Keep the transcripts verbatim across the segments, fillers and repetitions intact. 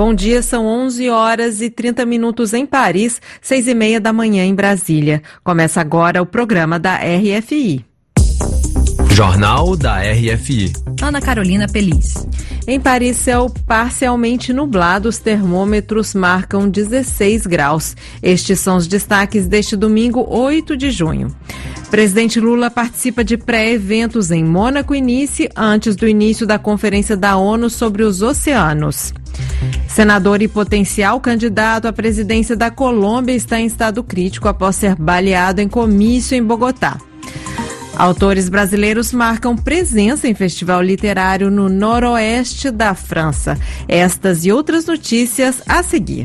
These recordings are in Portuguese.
Bom dia, são onze horas e trinta minutos em Paris, seis e meia da manhã em Brasília. Começa agora o programa da R F I. Jornal da R F I. Ana Carolina Peliz. Em Paris, céu parcialmente nublado, os termômetros marcam dezesseis graus. Estes são os destaques deste domingo, oito de junho. Presidente Lula participa de pré-eventos em Mônaco e Nice antes do início da Conferência da ONU sobre os Oceanos. Senador e potencial candidato à presidência da Colômbia está em estado crítico após ser baleado em comício em Bogotá. Autores brasileiros marcam presença em festival literário no noroeste da França. Estas e outras notícias a seguir.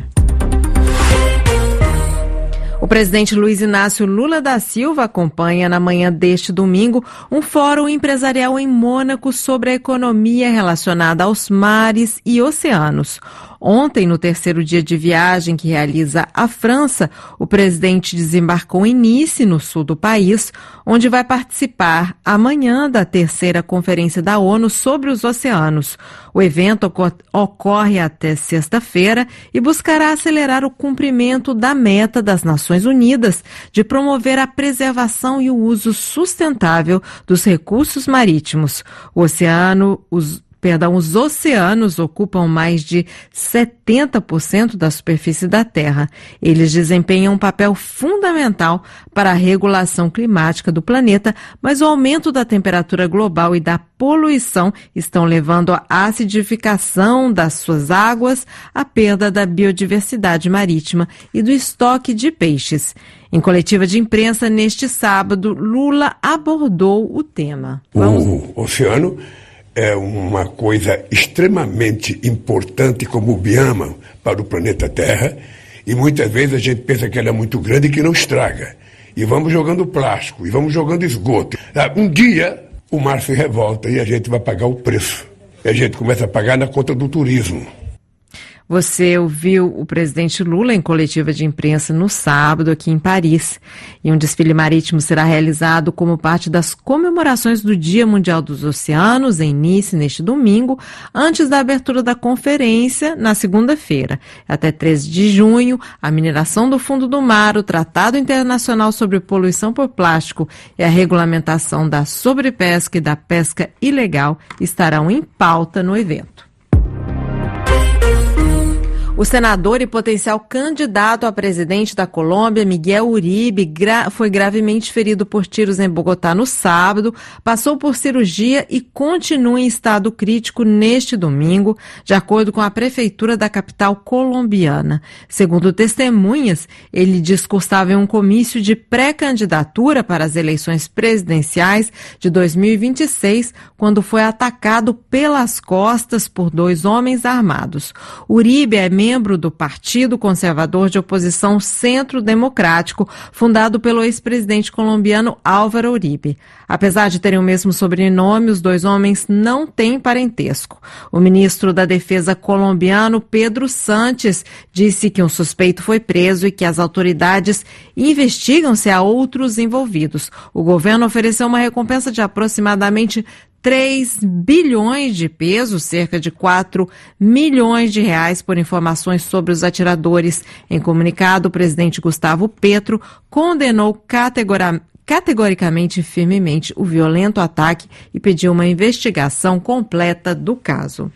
O presidente Luiz Inácio Lula da Silva acompanha na manhã deste domingo um fórum empresarial em Mônaco sobre a economia relacionada aos mares e oceanos. Ontem, no terceiro dia de viagem que realiza à França, o presidente desembarcou em Nice, no sul do país, onde vai participar amanhã da terceira Conferência da ONU sobre os Oceanos. O evento ocorre até sexta-feira e buscará acelerar o cumprimento da meta das Nações Unidas de promover a preservação e o uso sustentável dos recursos marítimos. O oceano, os Perdão, os oceanos ocupam mais de setenta por cento da superfície da Terra. Eles desempenham um papel fundamental para a regulação climática do planeta, mas o aumento da temperatura global e da poluição estão levando à acidificação das suas águas, à perda da biodiversidade marítima e do estoque de peixes. Em coletiva de imprensa neste sábado, Lula abordou o tema. Vamos... O oceano é uma coisa extremamente importante como bioma para o planeta Terra, e muitas vezes a gente pensa que ela é muito grande e que não estraga. E vamos jogando plástico, e vamos jogando esgoto. Um dia o mar se revolta e a gente vai pagar o preço. E a gente começa a pagar na conta do turismo. Você ouviu o presidente Lula em coletiva de imprensa no sábado aqui em Paris. E um desfile marítimo será realizado como parte das comemorações do Dia Mundial dos Oceanos em Nice neste domingo, antes da abertura da conferência na segunda-feira. Até treze de junho, a mineração do fundo do mar, o Tratado Internacional sobre Poluição por Plástico e a regulamentação da sobrepesca e da pesca ilegal estarão em pauta no evento. O senador e potencial candidato a presidente da Colômbia, Miguel Uribe, gra- foi gravemente ferido por tiros em Bogotá no sábado, passou por cirurgia e continua em estado crítico neste domingo, de acordo com a prefeitura da capital colombiana. Segundo testemunhas, ele discursava em um comício de pré-candidatura para as eleições presidenciais de dois mil e vinte e seis, quando foi atacado pelas costas por dois homens armados. Uribe é membro do Partido Conservador de Oposição Centro Democrático, fundado pelo ex-presidente colombiano Álvaro Uribe. Apesar de terem o mesmo sobrenome, os dois homens não têm parentesco. O ministro da Defesa colombiano, Pedro Sánchez, disse que um suspeito foi preso e que as autoridades investigam se há outros envolvidos. O governo ofereceu uma recompensa de aproximadamente três bilhões de pesos, cerca de quatro milhões de reais, por informações sobre os atiradores. Em comunicado, o presidente Gustavo Petro condenou categoricamente categoricamente e firmemente o violento ataque e pediu uma investigação completa do caso.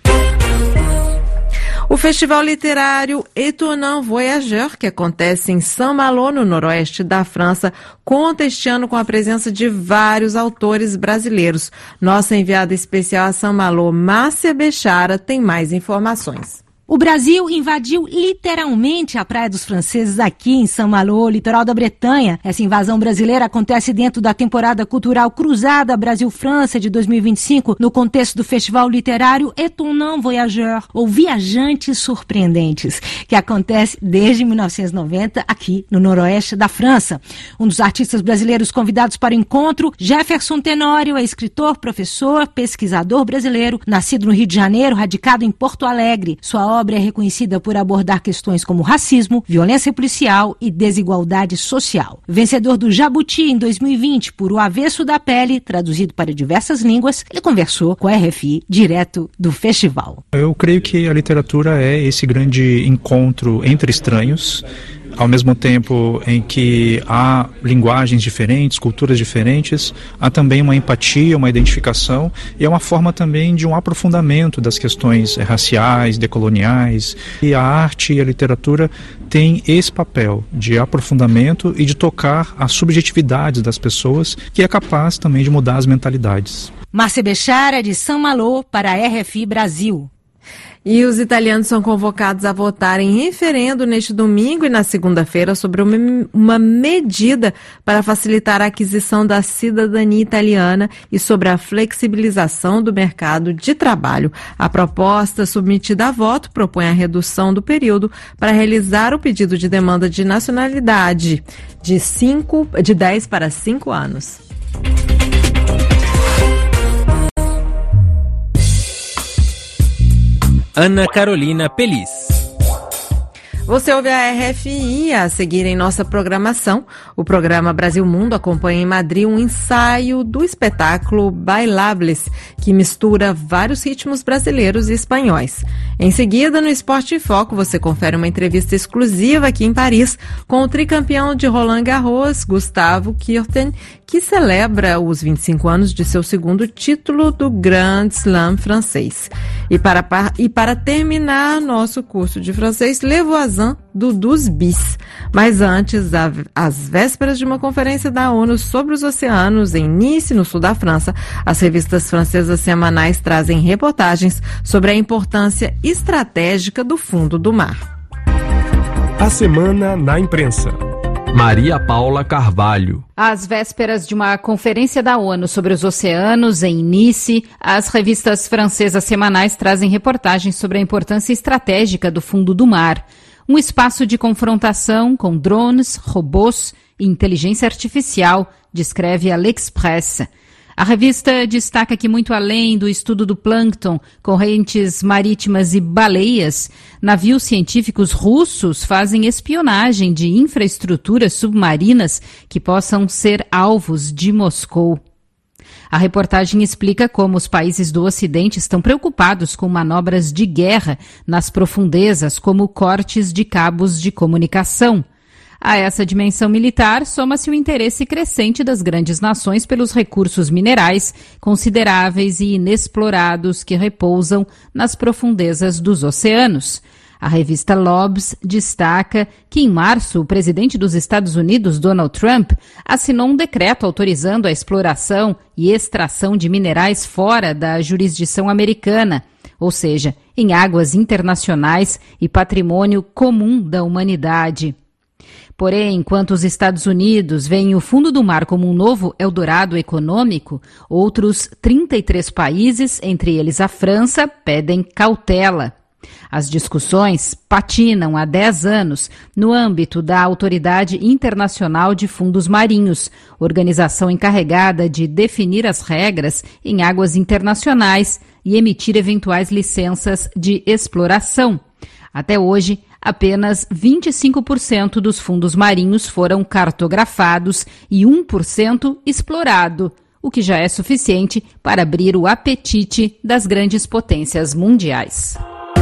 O festival literário Étonnant Voyageur, que acontece em Saint-Malo, no noroeste da França, conta este ano com a presença de vários autores brasileiros. Nossa enviada especial a Saint-Malo, Márcia Bechara, tem mais informações. O Brasil invadiu literalmente a Praia dos Franceses aqui em Saint-Malo, litoral da Bretanha. Essa invasão brasileira acontece dentro da temporada cultural Cruzada Brasil-França de dois mil e vinte e cinco, no contexto do festival literário Étonnant Voyageur, ou Viajantes Surpreendentes, que acontece desde mil novecentos e noventa aqui no noroeste da França. Um dos artistas brasileiros convidados para o encontro, Jefferson Tenório, é escritor, professor, pesquisador brasileiro, nascido no Rio de Janeiro, radicado em Porto Alegre. Sua obra obra é reconhecida por abordar questões como racismo, violência policial e desigualdade social. Vencedor do Jabuti em dois mil e vinte por O Avesso da Pele, traduzido para diversas línguas, ele conversou com a R F I direto do festival. Eu creio que a literatura é esse grande encontro entre estranhos, ao mesmo tempo em que há linguagens diferentes, culturas diferentes, há também uma empatia, uma identificação, e é uma forma também de um aprofundamento das questões raciais, decoloniais. E a arte e a literatura têm esse papel de aprofundamento e de tocar as subjetividades das pessoas, que é capaz também de mudar as mentalidades. Márcia Bechara, de São Malo, para a R F I Brasil. E os italianos são convocados a votar em referendo neste domingo e na segunda-feira sobre uma, uma medida para facilitar a aquisição da cidadania italiana e sobre a flexibilização do mercado de trabalho. A proposta submetida a voto propõe a redução do período para realizar o pedido de demanda de nacionalidade de, cinco, de dez para cinco anos. Ana Carolina Pelis. Você ouve a R F I a seguir em nossa programação. O programa Brasil Mundo acompanha em Madrid um ensaio do espetáculo Bailables, que mistura vários ritmos brasileiros e espanhóis. Em seguida, no Esporte em Foco, você confere uma entrevista exclusiva aqui em Paris com o tricampeão de Roland Garros, Gustavo Kuerten, que celebra os vinte e cinco anos de seu segundo título do Grand Slam francês. E para, e para terminar nosso curso de francês, Le Voisin do Dos Bis. Mas antes, às vésperas de uma conferência da ONU sobre os oceanos em Nice, no sul da França, as revistas francesas semanais trazem reportagens sobre a importância estratégica do fundo do mar. A semana na imprensa. Maria Paula Carvalho. Às vésperas de uma conferência da ONU sobre os oceanos em Nice, as revistas francesas semanais trazem reportagens sobre a importância estratégica do fundo do mar. Um espaço de confrontação com drones, robôs e inteligência artificial, descreve a L'Express. A revista destaca que, muito além do estudo do plâncton, correntes marítimas e baleias, navios científicos russos fazem espionagem de infraestruturas submarinas que possam ser alvos de Moscou. A reportagem explica como os países do Ocidente estão preocupados com manobras de guerra nas profundezas, como cortes de cabos de comunicação. A essa dimensão militar soma-se o interesse crescente das grandes nações pelos recursos minerais consideráveis e inexplorados que repousam nas profundezas dos oceanos. A revista Lobs destaca que, em março, o presidente dos Estados Unidos, Donald Trump, assinou um decreto autorizando a exploração e extração de minerais fora da jurisdição americana, ou seja, em águas internacionais e patrimônio comum da humanidade. Porém, enquanto os Estados Unidos veem o fundo do mar como um novo Eldorado econômico, outros trinta e três países, entre eles a França, pedem cautela. As discussões patinam há dez anos no âmbito da Autoridade Internacional de Fundos Marinhos, organização encarregada de definir as regras em águas internacionais e emitir eventuais licenças de exploração. Até hoje, apenas vinte e cinco por cento dos fundos marinhos foram cartografados e um por cento explorado, o que já é suficiente para abrir o apetite das grandes potências mundiais.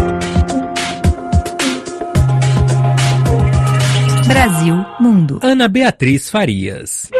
Brasil Mundo. Ana Beatriz Farias.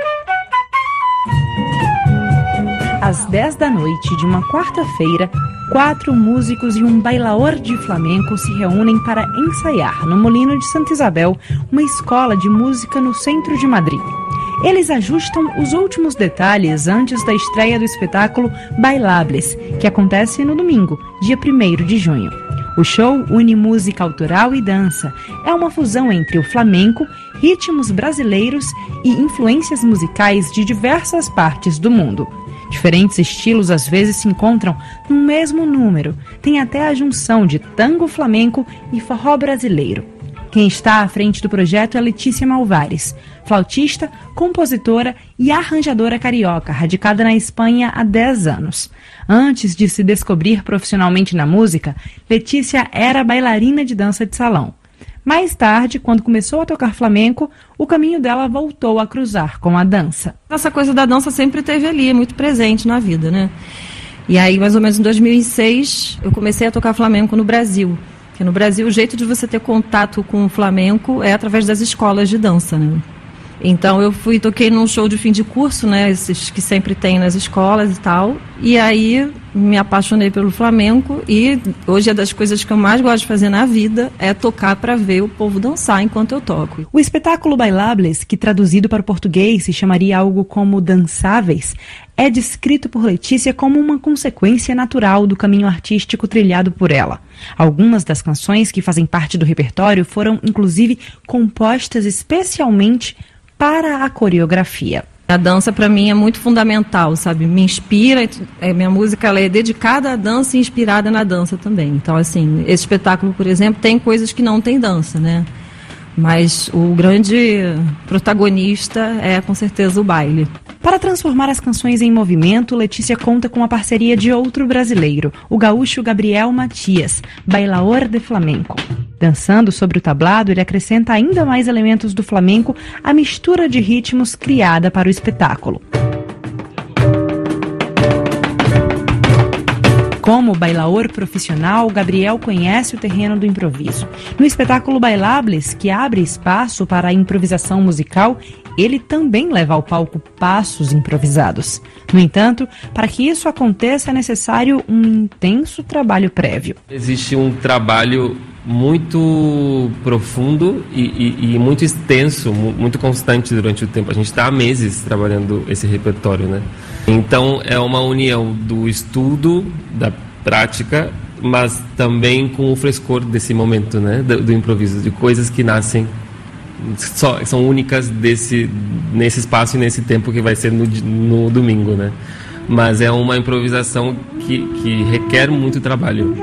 Às dez da noite de uma quarta-feira, quatro músicos e um bailaor de flamenco se reúnem para ensaiar no Molino de Santa Isabel, uma escola de música no centro de Madrid. Eles ajustam os últimos detalhes antes da estreia do espetáculo Bailables, que acontece no domingo, dia primeiro de junho. O show une música autoral e dança. É uma fusão entre o flamenco, ritmos brasileiros e influências musicais de diversas partes do mundo. Diferentes estilos às vezes se encontram no mesmo número. Tem até a junção de tango flamenco e forró brasileiro. Quem está à frente do projeto é Letícia Malvares, flautista, compositora e arranjadora carioca, radicada na Espanha há dez anos. Antes de se descobrir profissionalmente na música, Letícia era bailarina de dança de salão. Mais tarde, quando começou a tocar flamenco, o caminho dela voltou a cruzar com a dança. Essa coisa da dança sempre esteve ali, muito presente na vida, né? E aí, mais ou menos em dois mil e seis, eu comecei a tocar flamenco no Brasil. Porque no Brasil, o jeito de você ter contato com o flamenco é através das escolas de dança, né? Então, eu fui toquei num show de fim de curso, né? Esses que sempre tem nas escolas e tal. E aí, me apaixonei pelo flamenco. E hoje é das coisas que eu mais gosto de fazer na vida é tocar para ver o povo dançar enquanto eu toco. O espetáculo Bailables, que traduzido para o português se chamaria algo como Dançáveis, é descrito por Letícia como uma consequência natural do caminho artístico trilhado por ela. Algumas das canções que fazem parte do repertório foram, inclusive, compostas especialmente para a coreografia. A dança, para mim, é muito fundamental, sabe? Me inspira, é, minha música ela é dedicada à dança e inspirada na dança também. Então, assim, esse espetáculo, por exemplo, tem coisas que não tem dança, né? Mas o grande protagonista é, com certeza, o baile. Para transformar as canções em movimento, Letícia conta com a parceria de outro brasileiro, o gaúcho Gabriel Matias, bailaor de flamenco. Dançando sobre o tablado, ele acrescenta ainda mais elementos do flamenco à mistura de ritmos criada para o espetáculo. Como bailaor profissional, Gabriel conhece o terreno do improviso. No espetáculo Bailables, que abre espaço para a improvisação musical, ele também leva ao palco passos improvisados. No entanto, para que isso aconteça é necessário um intenso trabalho prévio. Existe um trabalho muito profundo e, e, e muito extenso, muito constante durante o tempo. A gente está há meses trabalhando esse repertório, né? Então é uma união do estudo, da prática, mas também com o frescor desse momento, né? Do, do improviso, de coisas que nascem, só, são únicas desse, nesse espaço e nesse tempo que vai ser no, no domingo, né? Mas é uma improvisação que, que requer muito trabalho.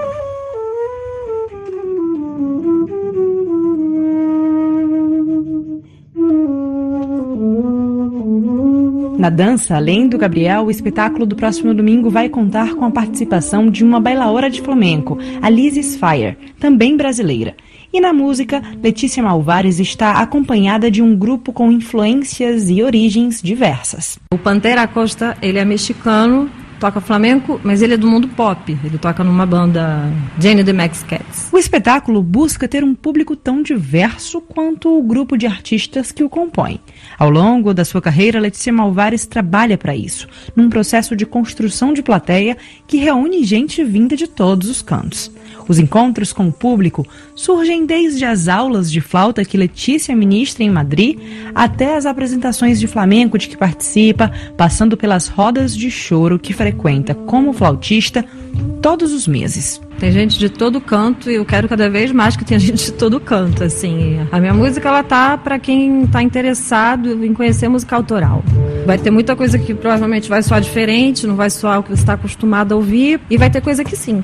Na dança, além do Gabriel, o espetáculo do próximo domingo vai contar com a participação de uma bailaora de flamenco, a Liz Fire, também brasileira. E na música, Letícia Malvares está acompanhada de um grupo com influências e origens diversas. O Pantera Costa, ele é mexicano, toca flamenco, mas ele é do mundo pop. Ele toca numa banda Jane the Max Cats. O espetáculo busca ter um público tão diverso quanto o grupo de artistas que o compõe. Ao longo da sua carreira, Letícia Malvares trabalha para isso, num processo de construção de plateia que reúne gente vinda de todos os cantos. Os encontros com o público surgem desde as aulas de flauta que Letícia ministra em Madrid até as apresentações de flamenco de que participa, passando pelas rodas de choro que frequenta como flautista todos os meses. Tem gente de todo canto e eu quero cada vez mais que tenha gente de todo canto, assim. A minha música, ela tá para quem tá interessado em conhecer música autoral. Vai ter muita coisa que provavelmente vai soar diferente, não vai soar o que você está acostumado a ouvir, e vai ter coisa que sim.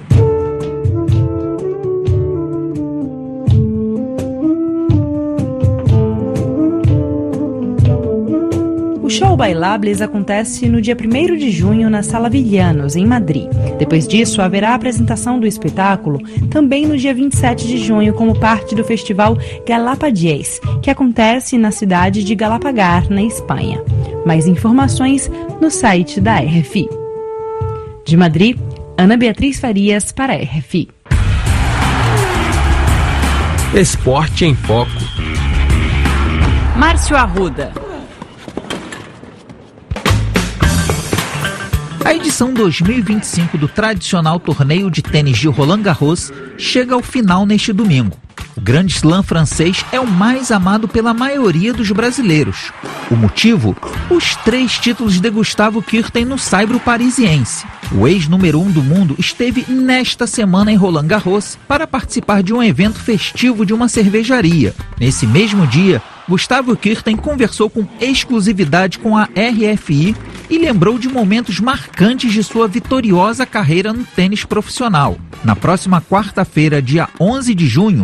O show Bailables acontece no dia primeiro de junho na Sala Villanos, em Madrid. Depois disso, haverá a apresentação do espetáculo também no dia vinte e sete de junho como parte do festival Galapagés, que acontece na cidade de Galapagar, na Espanha. Mais informações no site da R F I. De Madrid, Ana Beatriz Farias para a R F I. Esporte em Foco. Márcio Arruda. A edição dois mil e vinte e cinco do tradicional torneio de tênis de Roland Garros chega ao final neste domingo. O Grand Slam francês é o mais amado pela maioria dos brasileiros. O motivo? Os três títulos de Gustavo Kuerten no saibro parisiense. O ex-número um do mundo esteve nesta semana em Roland Garros para participar de um evento festivo de uma cervejaria. Nesse mesmo dia, Gustavo Kuerten conversou com exclusividade com a R F I e lembrou de momentos marcantes de sua vitoriosa carreira no tênis profissional. Na próxima quarta-feira, dia onze de junho,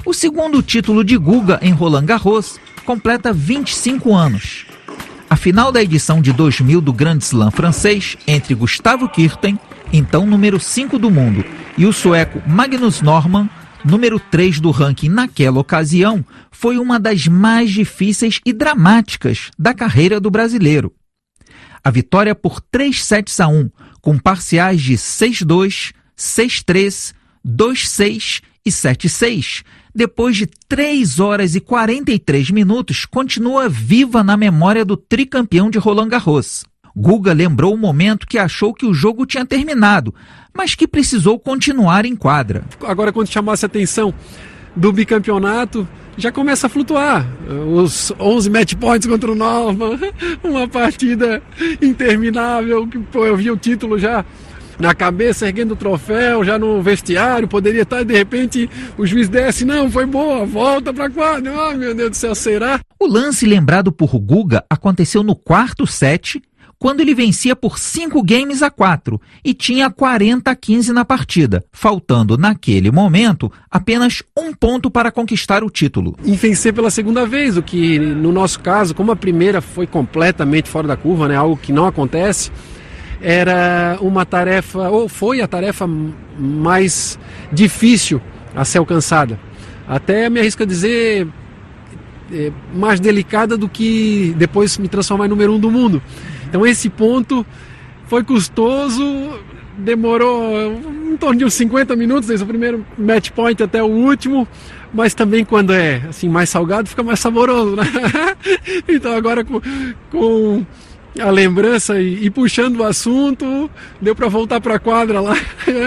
O segundo título de Guga em Roland Garros completa vinte e cinco anos. A final da edição de dois mil do Grand Slam francês, entre Gustavo Kuerten, então número cinco do mundo, e o sueco Magnus Norman, número três do ranking naquela ocasião, foi uma das mais difíceis e dramáticas da carreira do brasileiro. A vitória por três sets a um, com parciais de seis a dois, seis a três, dois a seis e sete a seis, depois de três horas e quarenta e três minutos, continua viva na memória do tricampeão de Roland Garros. Guga lembrou o momento que achou que o jogo tinha terminado, mas que precisou continuar em quadra. Agora, quando chamasse a atenção do bicampeonato, já começa a flutuar. Os onze match points contra o Norman, uma partida interminável, que pô, eu vi o título já na cabeça, erguendo o troféu, já no vestiário, poderia estar, de repente, o juiz desce, não, foi boa, volta pra quadra, oh, meu Deus do céu, será? O lance lembrado por Guga aconteceu no quarto set, quando ele vencia por cinco games a quatro e tinha quarenta a quinze na partida, faltando, naquele momento, apenas um ponto para conquistar o título. E vencer pela segunda vez, o que, no nosso caso, como a primeira foi completamente fora da curva, né, algo que não acontece, era uma tarefa, ou foi a tarefa mais difícil a ser alcançada. Até me arrisco a dizer, é, mais delicada do que depois me transformar em número um do mundo. Então esse ponto foi custoso, demorou em torno de uns cinquenta minutos, desde o primeiro match point até o último, mas também quando é assim, mais salgado fica mais saboroso, né? Então agora com... com a lembrança e, e puxando o assunto, deu para voltar para a quadra lá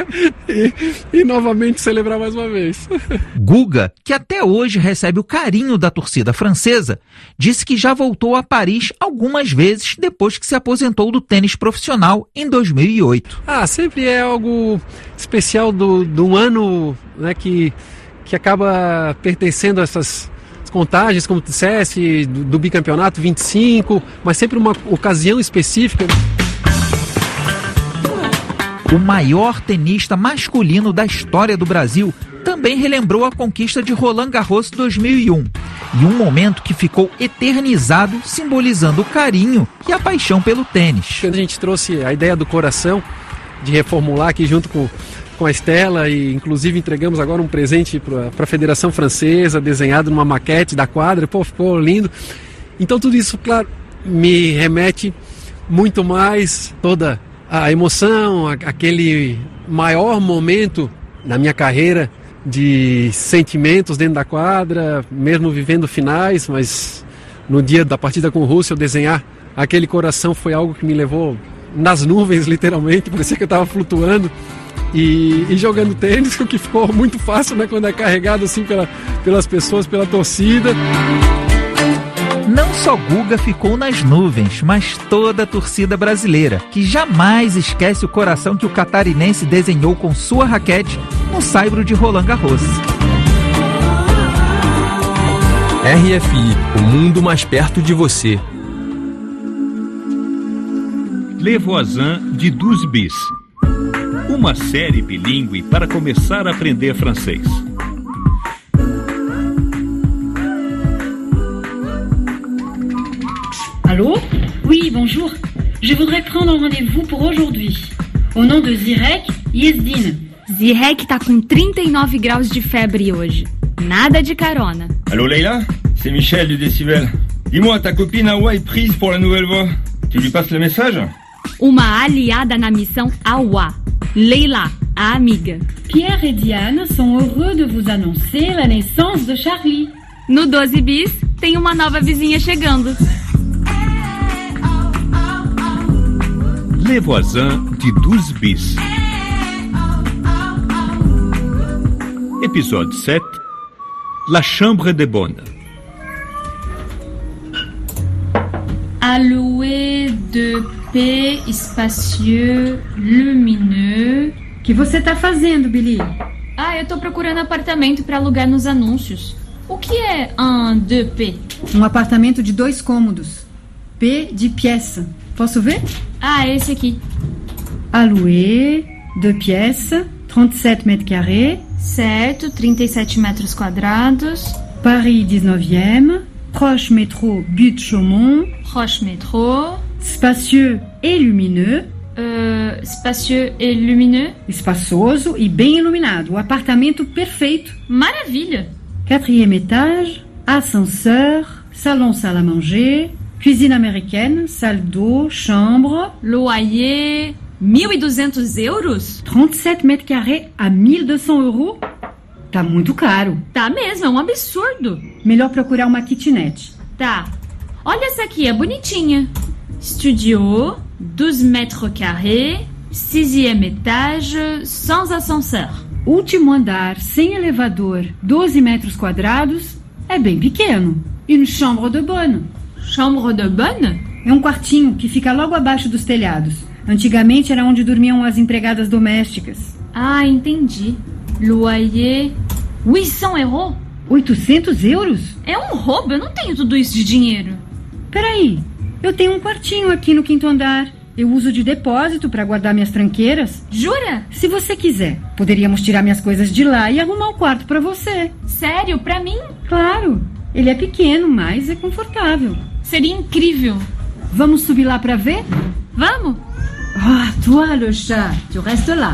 e, e novamente celebrar mais uma vez. Guga, que até hoje recebe o carinho da torcida francesa, disse que já voltou a Paris algumas vezes depois que se aposentou do tênis profissional em dois mil e oito. Ah, sempre é algo especial do, do ano, né, que, que acaba pertencendo a essas contagens, como tu disseste, do, do bicampeonato vinte e cinco, mas sempre uma ocasião específica. O maior tenista masculino da história do Brasil também relembrou a conquista de Roland Garros dois mil e um, e um momento que ficou eternizado, simbolizando o carinho e a paixão pelo tênis. A gente trouxe a ideia do coração, de reformular aqui junto com com a Estela, e inclusive entregamos agora um presente para a Federação Francesa, desenhado numa maquete da quadra, pô, ficou lindo. Então tudo isso, claro, me remete muito mais toda a emoção, aquele maior momento na minha carreira de sentimentos dentro da quadra, mesmo vivendo finais, mas no dia da partida com o Rússia, eu desenhar aquele coração foi algo que me levou nas nuvens, literalmente, parecia que eu estava flutuando. E, e jogando tênis, o que ficou muito fácil, né, quando é carregado assim pela, pelas pessoas, pela torcida. Não só Guga ficou nas nuvens, mas toda a torcida brasileira, que jamais esquece o coração que o catarinense desenhou com sua raquete no saibro de Roland Garros. R F I, o mundo mais perto de você. Le Voisin de douze bis. Uma série bilíngue para começar a aprender francês. Allô? Oui, bonjour. Je voudrais prendre un rendez-vous pour aujourd'hui. Au nom de Zirek Yezdin. Zirek tá com trinta e nove graus de febre hoje. Nada de carona. Allô Leila? C'est Michel du Décibel. Dis-moi, ta copine Awa est prise pour la nouvelle voix. Tu lui passes le message? Uma aliada na missão Awa. Leila, a amiga. Pierre et Diane sont heureux de vous annoncer la naissance de Charlie. No doze bis, tem uma nova vizinha chegando. Le Voisin de douze bis. Épisode sept. La chambre de bonne. Alloué de P espacieux, lumineux. O que você tá fazendo, Billy? Ah, eu tô procurando apartamento para alugar nos anúncios. O que é un deux P? Um apartamento de dois cômodos. P de pièce. Posso ver? Ah, esse aqui. Alloué, deux pièces, trinta e sete mètres carrés, Certo, trinta e sete metros quadrados. Paris dix-neuvième, proche métro Butte Chaumont. Proche métro. Spacieux et lumineux. Uh, spacieux e lumineux. Espaçoso e bem iluminado. O apartamento perfeito. Maravilha! Quatrième étage, ascenseur, salon salle à manger, cuisine américaine, salle d'eau, chambre. Loyer, mil e duzentos euros? trinta-sete mètres carrés a mil e duzentos euros? Tá muito caro. Tá mesmo, é um absurdo. Melhor procurar uma kitnet. Tá. Olha essa aqui, é bonitinha. Studio, douze mètres carrés, sixième étage, sans ascenseur. Último andar, sem elevador, doze metros quadrados, é bem pequeno. Une chambre de bonne. Chambre de bonne? É um quartinho que fica logo abaixo dos telhados. Antigamente era onde dormiam as empregadas domésticas. Ah, entendi. Loyer, oitocentos euros? oitocentos euros? É um roubo, eu não tenho tudo isso de dinheiro. Peraí, eu tenho um quartinho aqui no quinto andar. Eu uso de depósito para guardar minhas tranqueiras. Jura? Se você quiser, poderíamos tirar minhas coisas de lá e arrumar um quarto para você. Sério? Pra mim? Claro. Ele é pequeno, mas é confortável. Seria incrível. Vamos subir lá para ver? Vamos. Ah, toi, le chat, tu restes là.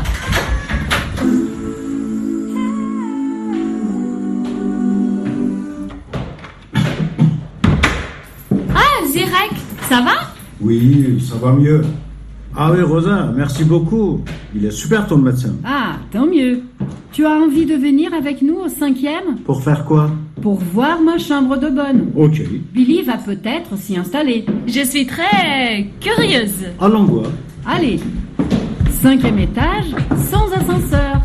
Ah, Zirek, ça va? Oui, ça va mieux. Ah oui, Rosa, merci beaucoup. Il est super ton médecin. Ah, tant mieux. Tu as envie de venir avec nous au cinquième? Pour faire quoi? Pour voir ma chambre de bonne. Ok. Billy va peut-être s'y installer. Je suis très curieuse. Allons voir. Allez. Cinquième étage, sans ascenseur.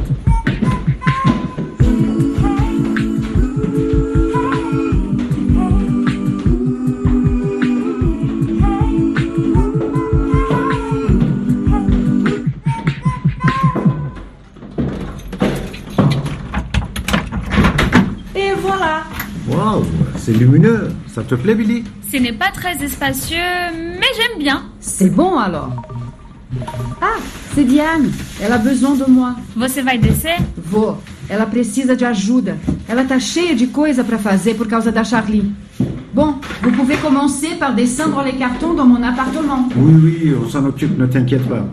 Waouh, c'est lumineux. Ça te plaît, Billy? Ce n'est pas très espacieux, mais j'aime bien. C'est bon alors. Ah, c'est Diane. Ela a besoin de moi. Você vai descer? Vou. Ela precisa de ajuda. Ela tá cheia de coisa para fazer por causa da Charlie. Bon, vous pouvez commencer par descendre les cartons dans mon appartement. Oui, oui, on s'en occupe, ne t'inquiète pas.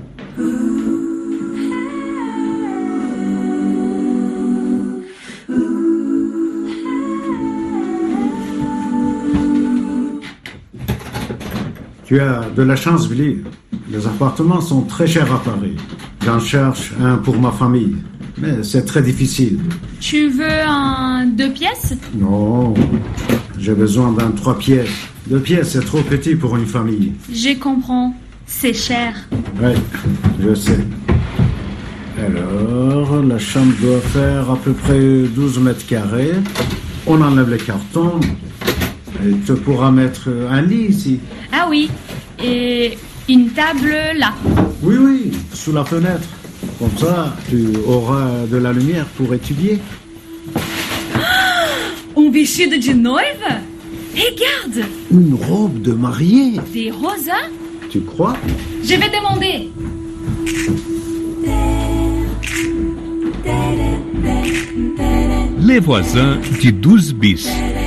Tu as de la chance, Billy. Les appartements sont très chers à Paris. J'en cherche un pour ma famille. Mais c'est très difficile. Tu veux un deux pièces? Non, j'ai besoin d'un trois pièces. Deux pièces, c'est trop petit pour une famille. Je comprends. C'est cher. Oui, je sais. Alors, la chambre doit faire à peu près douze mètres carrés. On enlève les cartons. Et tu pourras mettre un lit ici. Ah oui, et une table là. Oui, oui, sous la fenêtre. Comme ça, tu auras de la lumière pour étudier. Um vestido de noiva? Regarde! Une robe de mariée. Des rosas? Tu crois? Je vais demander. Les voisins de douze bis.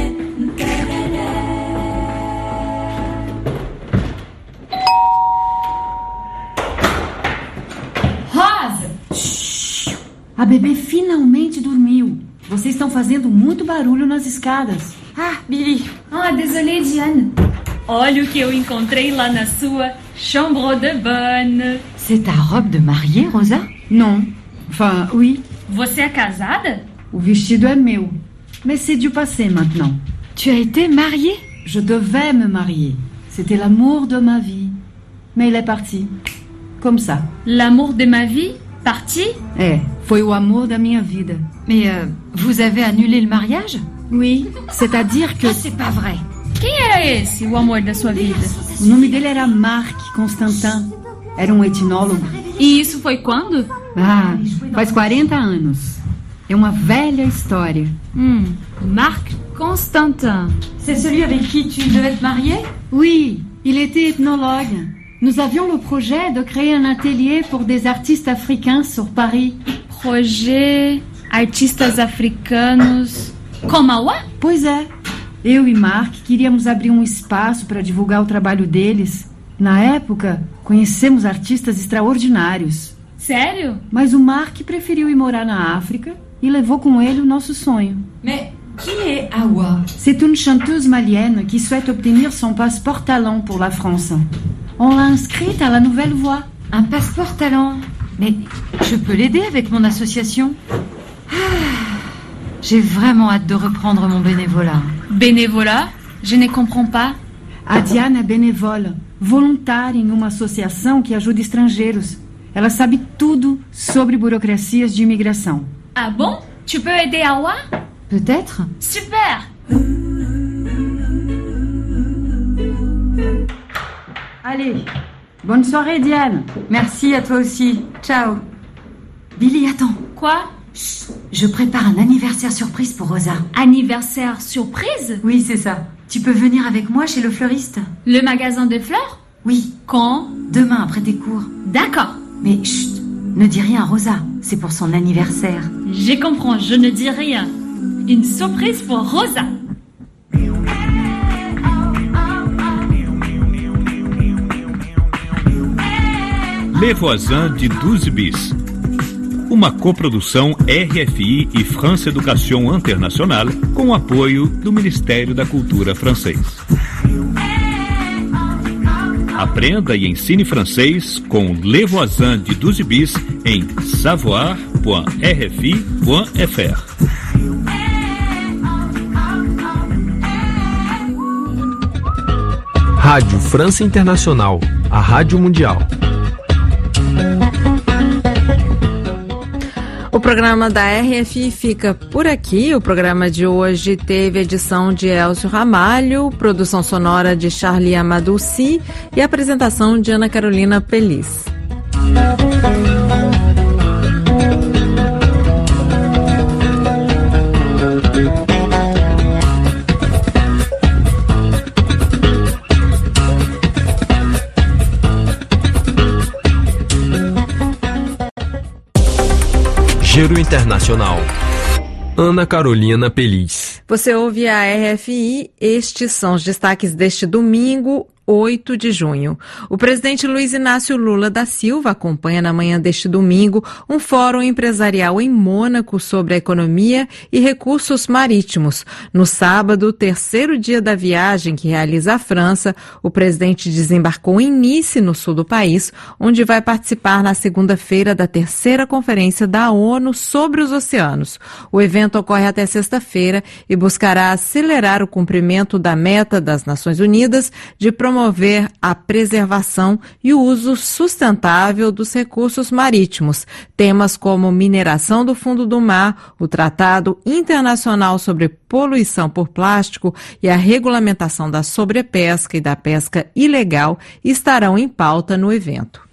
A bebê finalmente dormiu. Vocês estão fazendo muito barulho nas escadas. Ah, Billy. Ah, désolé, Diane. Olha o que eu encontrei lá na sua chambre de bonne. C'est ta robe de mariée, Rosa? Non. Enfin, oui. Você é casada? O vestido é meu. Mais c'est du passé maintenant. Tu as été mariée? Je devais me marier. C'était l'amour de ma vie. Mais il est parti. Comme ça. L'amour de ma vie? Parti? É, foi o amor da minha vida. Mais euh, vous avez annulé le mariage? Oui, c'est-à-dire que... Ah, c'est pas vrai. Quem era esse, o amor da sua vida? O nome dele era Marc Constantin. Era um etnólogo. E isso foi quando? Ah, faz quarenta anos. É uma velha história. Hum, Marc Constantin. C'est celui avec qui tu devais te marier? Oui, il était ethnologue. Nous avions le projet de créer un atelier pour des artistes africains sur Paris. Projet Artistas africanos... Como Awa? Pois é. Eu e Mark queríamos abrir um espaço para divulgar o trabalho deles. Na época, conhecemos artistas extraordinários. Sério? Mas o Mark preferiu ir morar na África e levou com ele o nosso sonho. Mais qui est Awa? C'est une chanteuse malienne qui souhaite obtenir son passeport talent pour la France. On l'a inscrite à la Nouvelle Voix. Un passeport talent? Mais je peux l'aider avec mon association? Ah, j'ai vraiment hâte de reprendre mon bénévolat. Bénévolat? Je ne comprends pas. A Diana é benévole, voluntária em uma associação que ajuda estrangeiros. Ela sabe tudo sobre burocracias de imigração. Ah bon? Tu peux aider Awa? Peut-être. Super! Allez, bonne soirée Diane. Merci à toi aussi. Ciao. Billy, attends. Quoi? Chut, je prépare un anniversaire surprise pour Rosa. Anniversaire surprise? Oui, c'est ça. Tu peux venir avec moi chez le fleuriste? Le magasin de fleurs? Oui. Quand? Demain, après tes cours. D'accord. Mais chut, ne dis rien à Rosa. C'est pour son anniversaire. Je comprends, je ne dis rien. Une surprise pour Rosa. Les Voisins de douze bis. Uma coprodução R F I e France Education International com o apoio do Ministério da Cultura francês. Aprenda e ensine francês com Les Voisins de douze bis em savoir ponto r f i ponto f r. Rádio França Internacional, a rádio mundial. O programa da R F I fica por aqui. O programa de hoje teve edição de Elcio Ramalho, produção sonora de Charlie Amadouci e apresentação de Ana Carolina Pelis. Giro Internacional. Ana Carolina Pelis. Você ouve a R F I, estes são os destaques deste domingo, oito de junho. O presidente Luiz Inácio Lula da Silva acompanha na manhã deste domingo um fórum empresarial em Mônaco sobre a economia e recursos marítimos. No sábado, terceiro dia da viagem que realiza a França, o presidente desembarcou em Nice, no sul do país, onde vai participar na segunda-feira da terceira conferência da ONU sobre os oceanos. O evento ocorre até sexta-feira e buscará acelerar o cumprimento da meta das Nações Unidas de promover promover a preservação e o uso sustentável dos recursos marítimos. Temas como mineração do fundo do mar, o Tratado Internacional sobre Poluição por Plástico e a regulamentação da sobrepesca e da pesca ilegal estarão em pauta no evento.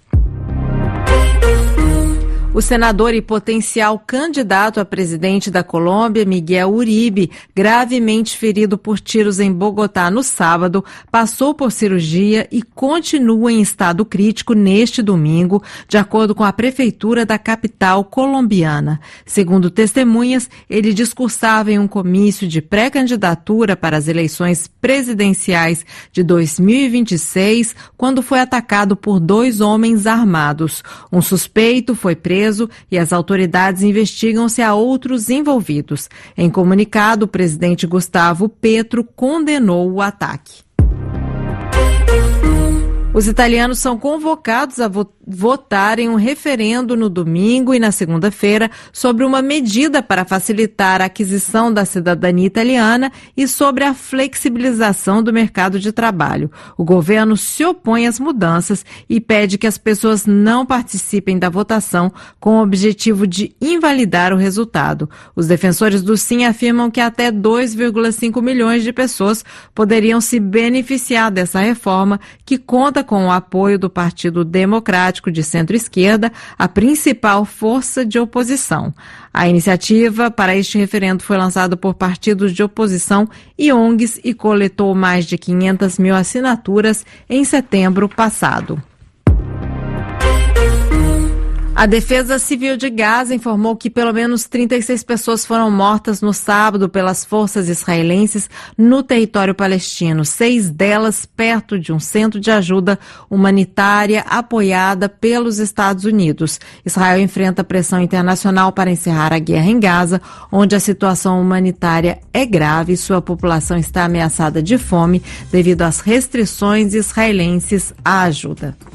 O senador e potencial candidato a presidente da Colômbia, Miguel Uribe, gravemente ferido por tiros em Bogotá no sábado, passou por cirurgia e continua em estado crítico neste domingo, de acordo com a prefeitura da capital colombiana. Segundo testemunhas, ele discursava em um comício de pré-candidatura para as eleições presidenciais de dois mil e vinte e seis, quando foi atacado por dois homens armados. Um suspeito foi preso e as autoridades investigam se há outros envolvidos. Em comunicado, o presidente Gustavo Petro condenou o ataque. Os italianos são convocados a votar em um referendo no domingo e na segunda-feira sobre uma medida para facilitar a aquisição da cidadania italiana e sobre a flexibilização do mercado de trabalho. O governo se opõe às mudanças e pede que as pessoas não participem da votação com o objetivo de invalidar o resultado. Os defensores do sim afirmam que até dois vírgula cinco milhões de pessoas poderiam se beneficiar dessa reforma, que conta com o apoio do Partido Democrático de centro-esquerda, a principal força de oposição. A iniciativa para este referendo foi lançada por partidos de oposição e O N Gs e coletou mais de quinhentas mil assinaturas em setembro passado. A Defesa Civil de Gaza informou que pelo menos trinta e seis pessoas foram mortas no sábado pelas forças israelenses no território palestino, seis delas perto de um centro de ajuda humanitária apoiada pelos Estados Unidos. Israel enfrenta pressão internacional para encerrar a guerra em Gaza, onde a situação humanitária é grave e sua população está ameaçada de fome devido às restrições israelenses à ajuda.